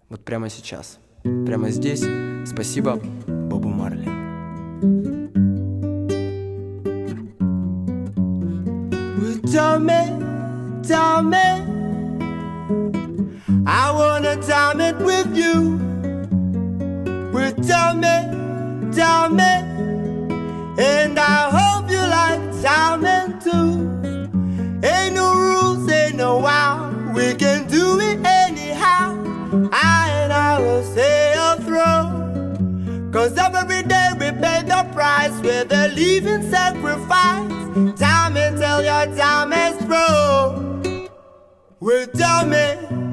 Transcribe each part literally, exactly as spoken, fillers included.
Вот прямо сейчас, прямо здесь. Спасибо Бобу Марли. Tell me, tell me, I wanna time it with you. Well, tell me, tell me, and I hope you like timing too. Ain't no rules, ain't no wow, we can do it anyhow. I and I will say a throw, cause every day we pay the price with a leaving sacrifice. Time and tell your time is through. Well, tell me,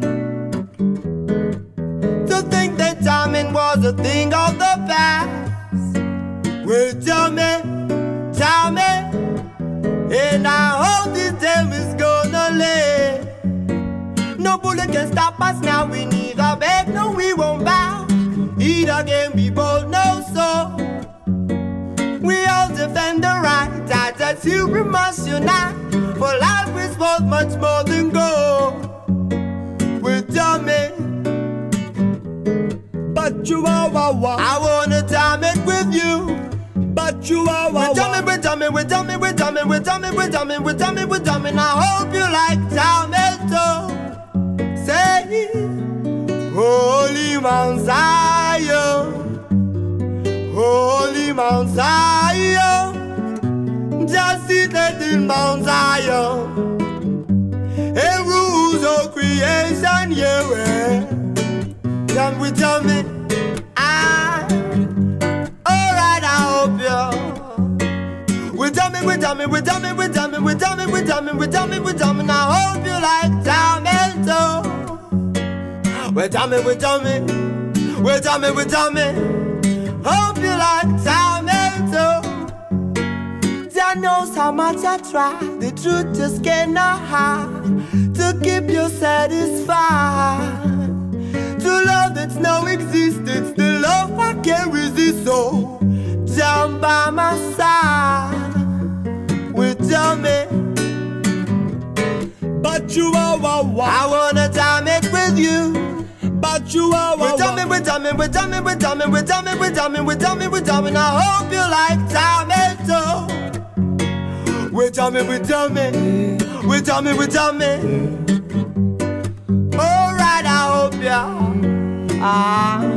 to think that timing was a thing of the past. Well, tell me, tell me, and I hope this time is gonna live. No bullet can stop us now, we neither beg, no we won't bow. Either can be bold, no so. We all defend the right, attitude we must unite. For life is worth much more than gold. Well, tell me, but you are wow, wow. I wanna time it with you, but you are wow, wow. Tell me, we tell me, we tell me, we tell me, we tell me, we tell me, we tell me, we tell me. And I hope you like time it too. Say, Holy Mount Zion, Holy Mount Zion, just seated in Mount Zion, and rules of creation, yeah. Can we tell me, I, alright, I hope you. We tell me, we tell me, we tell me, we tell me, we tell me, we tell me, we tell me, we tell me, and I hope you like time and so. We tell me, we tell me, we tell me, we tell me. Hope you like time and so. Jah knows how much I try. The truth just cannot hide. To keep you satisfied. To love that's no existence. The love I can't resist. So jump by my side. Well, tell me, but you are wow, wow. I wanna time it with you. But you are wow, wow. Tell me, we tell me, we tell me, we tell me, we tell me, we tell me, we tell me, we tell me. And I hope you like time and so. We tell me, we tell me, we tell me, we tell me. Alright, I hope ya. Ah.